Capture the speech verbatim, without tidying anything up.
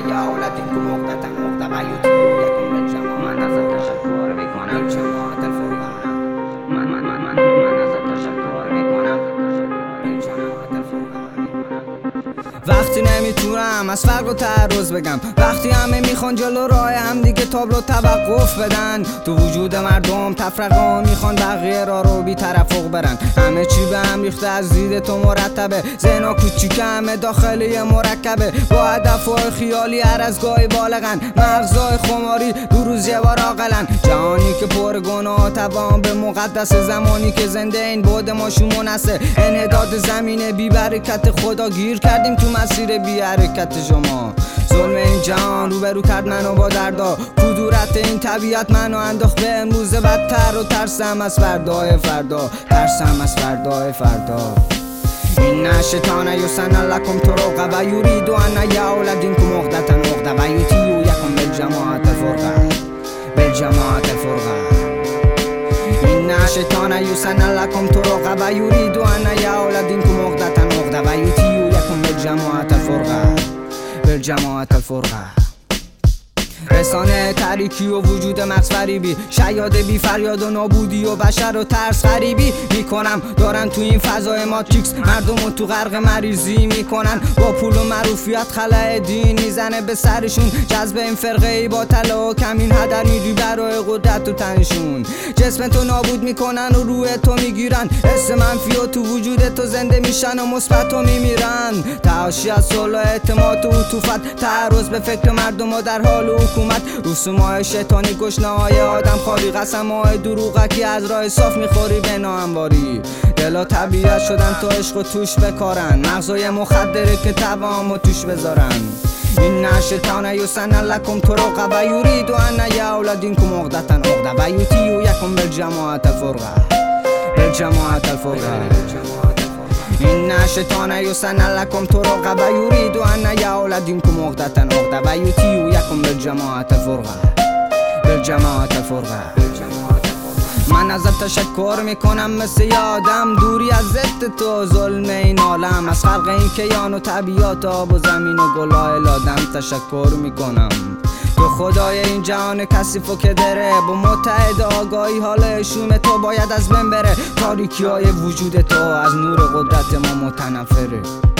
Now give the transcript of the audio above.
يولدكم عقدة عقدة يتيكم بالجماعة من از تشکر میکنم جماعت الفرقان من من من من من از تشکر میکنم جماعت الفرقان. وقتی نمیتونم از فرق و تعرض بگم، وقتی همه میخوان جلو راه هم دیگه تابلو توقف بدن، تو وجود مردم تفرقه میخوان بقیه را رو بی توافق برن. همه چی به هم ریخته از دید تو مرتبه، ذهنا کوچیک همه داخلی مرکبه، با هدفهای خیالی هر از گاهی بالغن، مغزای خماری دو روز یه بار عاقلن. جهانی که پر گناه توان به مقدس، زمانی که زنده این بعد ما شومونسه، انحداد زمین بی برکت خدا، گیر کردیم تو مسیر بی حرکت شما. ظلم این جهان روبرو کرد منو با دردا، کدورت این طبیعت منو انداخت به امروز بدتر، و ترسم از فردای فردا، ترسم از فردای فردا. این شیطان یسن لکم طرقا و یرید ان یولدکم عقدة عقدة و یتیکم بالجماعة الفرقان بالجماعة الفرقان. این شیطان یسن لکم طرقا و یرید ان یولدکم عقدة عقدة و یتیکم بالجماعة الفرقان بالجماعة الفرقان. رسانه تاریکی و وجود مغز فریبی، شیاده بی فریاد و نابودی و بشر و ترس غریبی میکنم، دارن تو این فضای ماتریکس مردم رو تو غرق مریضی میکنن، با پول و معروفیت خلأ دین میزنه به سرشون، جذب این فرقه ای با طلا و کمین هدر میری برای قدرت و تنشون، جسم تو نابود میکنن و روح تو میگیرن، حس منفی و تو وجود تو زنده میشن و مثبت تو میمیرن. تعاشی از صلح و اعتماد و عطوفت، تعرض به فکر مردم و در حال حکومت، رسوم‌های شیطانی، گشنه‌های آدم خاری، قسم‌های دروغکی از راه صاف میخوری به ناهمواری. دلا طبیعت شدن تو عشق و توش بکارن، مغزای مخدره که توامو توش بذارن. این شیطان یسن لکم طرقا و یرید ان یولدکم عقدة عقدة و یتیکم بالجماعة الفرقان بالجماعة الفرقان. این شیطان یسن لکم طرقا و یرید ان یولدکم عقدة عقدة و یتیکم بالجماعة الفرقان بالجماعة الفرقان. من ازت تشکر میکنم مثل یادم، دوری از ضد تو ظلم این عالم، از خلق این کیان و طبیعت آب و زمین و گلای لادم تشکر میکنم. تو خدای این جهان کثیف و که دره، با متحد آگاهی حال شوم تو باید از بین بره، تاریکی های وجود تو از نور قدرت ما متنفره.